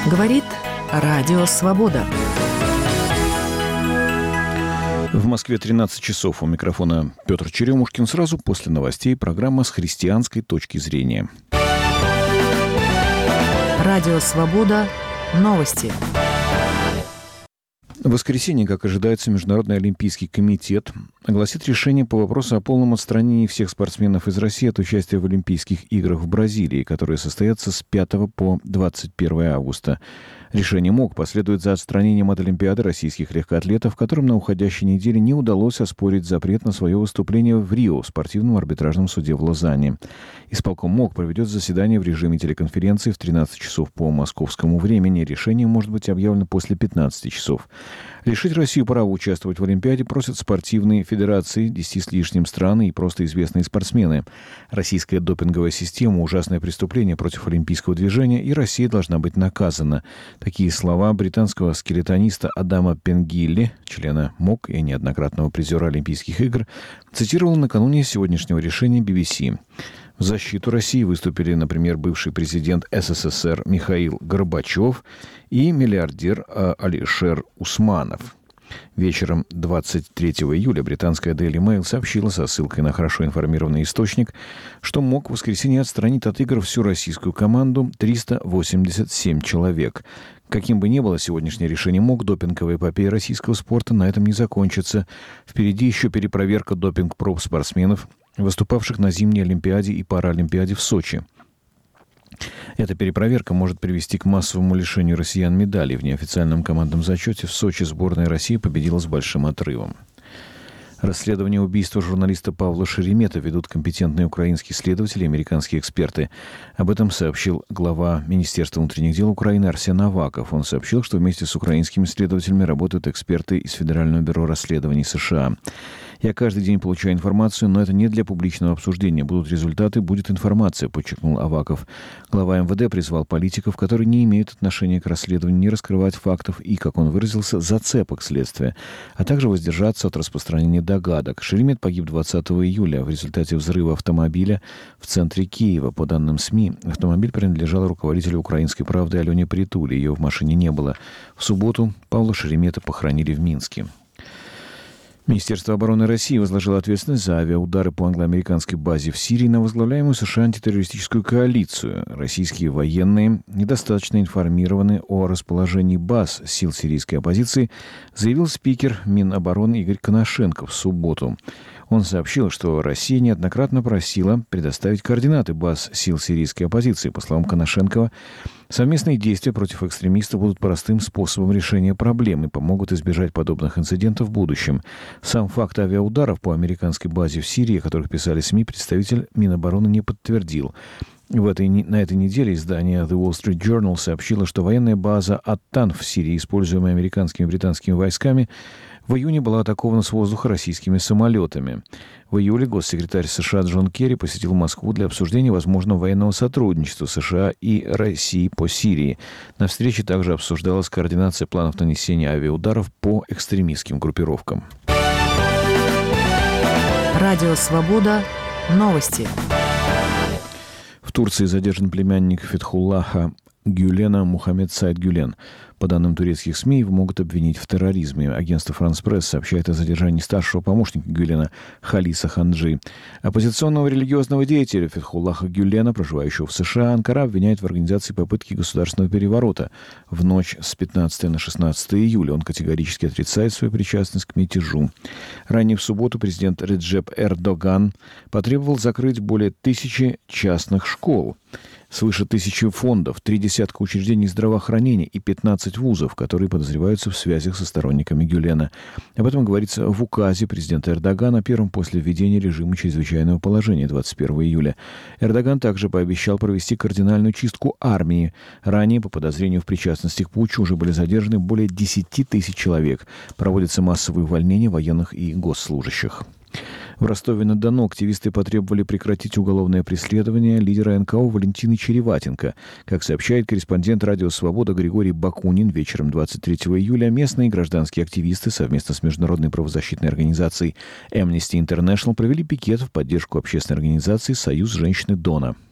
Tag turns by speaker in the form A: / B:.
A: Говорит Радио Свобода.
B: В Москве 13 часов. У микрофона Петр Черемушкин. Сразу после новостей программа с христианской точки зрения.
A: Радио Свобода. Новости.
B: В воскресенье, как ожидается, Международный олимпийский комитет огласит решение по вопросу о полном отстранении всех спортсменов из России от участия в Олимпийских играх в Бразилии, которые состоятся с 5 по 21 августа. Решение МОК последует за отстранением от Олимпиады российских легкоатлетов, которым на уходящей неделе не удалось оспорить запрет на свое выступление в Рио в спортивном арбитражном суде в Лозанне. Исполком МОК проведет заседание в режиме телеконференции в 13 часов по московскому времени. Решение может быть объявлено после 15 часов. Лишить Россию права участвовать в Олимпиаде просят спортивные федерации, 10 с лишним стран и просто известные спортсмены. Российская допинговая система – ужасное преступление против олимпийского движения, и Россия должна быть наказана. Такие слова британского скелетониста Адама Пенгилли, члена МОК и неоднократного призера Олимпийских игр, цитировал накануне сегодняшнего решения BBC. В защиту России выступили, например, бывший президент СССР Михаил Горбачев и миллиардер Алишер Усманов. Вечером 23 июля британская Daily Mail сообщила со ссылкой на хорошо информированный источник, что МОК в воскресенье отстранит от игр всю российскую команду 387 человек. Каким бы ни было сегодняшнее решение МОК, допинговая эпопея российского спорта на этом не закончится. Впереди еще перепроверка допинг-проб спортсменов, выступавших на зимней Олимпиаде и Паралимпиаде в Сочи. Эта перепроверка может привести к массовому лишению россиян медалей. В неофициальном командном зачете в Сочи сборная России победила с большим отрывом. Расследование убийства журналиста Павла Шеремета ведут компетентные украинские следователи и американские эксперты. Об этом сообщил глава Министерства внутренних дел Украины Арсен Аваков. Он сообщил, что вместе с украинскими следователями работают эксперты из Федерального бюро расследований США. «Я каждый день получаю информацию, но это не для публичного обсуждения. Будут результаты, будет информация», — подчеркнул Аваков. Глава МВД призвал политиков, которые не имеют отношения к расследованию, не раскрывать фактов и, как он выразился, зацепок следствия, а также воздержаться от распространения догадок. Шеремет погиб 20 июля в результате взрыва автомобиля в центре Киева. По данным СМИ, автомобиль принадлежал руководителю «Украинской правды» Алене Притуле. Ее в машине не было. В субботу Павла Шеремета похоронили в Минске. Министерство обороны России возложило ответственность за авиаудары по англо-американской базе в Сирии на возглавляемую США антитеррористическую коалицию. Российские военные недостаточно информированы о расположении баз сил сирийской оппозиции, заявил спикер Минобороны Игорь Коношенко в субботу. Он сообщил, что Россия неоднократно просила предоставить координаты баз сил сирийской оппозиции. По словам Коношенкова, совместные действия против экстремистов будут простым способом решения проблем и помогут избежать подобных инцидентов в будущем. Сам факт авиаударов по американской базе в Сирии, о которых писали СМИ, представитель Минобороны не подтвердил. На этой неделе издание The Wall Street Journal сообщило, что военная база Ат-Тан в Сирии, используемая американскими и британскими войсками, в июне была атакована с воздуха российскими самолетами. В июле госсекретарь США Джон Керри посетил Москву для обсуждения возможного военного сотрудничества США и России по Сирии. На встрече также обсуждалась координация планов нанесения авиаударов по экстремистским группировкам.
A: Радио Свобода. Новости.
B: В Турции задержан племянник Фетхуллаха Гюлена Мухаммед Саид Гюлен. По данным турецких СМИ, его могут обвинить в терроризме. Агентство «Франс Пресс» сообщает о задержании старшего помощника Гюлена Халиса Ханджи. Оппозиционного религиозного деятеля Фетхуллаха Гюлена, проживающего в США, Анкара обвиняет в организации попытки государственного переворота в ночь с 15 на 16 июля. Он категорически отрицает свою причастность к мятежу. Ранее в субботу президент Реджеп Эрдоган потребовал закрыть более 1000 частных школ, свыше 1000 фондов, 30 учреждений здравоохранения и 15 вузов, которые подозреваются в связях со сторонниками Гюлена. Об этом говорится в указе президента Эрдогана, первом после введения режима чрезвычайного положения 21 июля. Эрдоган также пообещал провести кардинальную чистку армии. Ранее, по подозрению в причастности к путчу, уже были задержаны более 10 000 человек. Проводятся массовые увольнения военных и госслужащих. В Ростове-на-Дону активисты потребовали прекратить уголовное преследование лидера НКО Валентины Череватенко. Как сообщает корреспондент «Радио Свобода» Григорий Бакунин, вечером 23 июля местные гражданские активисты совместно с международной правозащитной организацией Amnesty International провели пикет в поддержку общественной организации «Союз женщины Дона».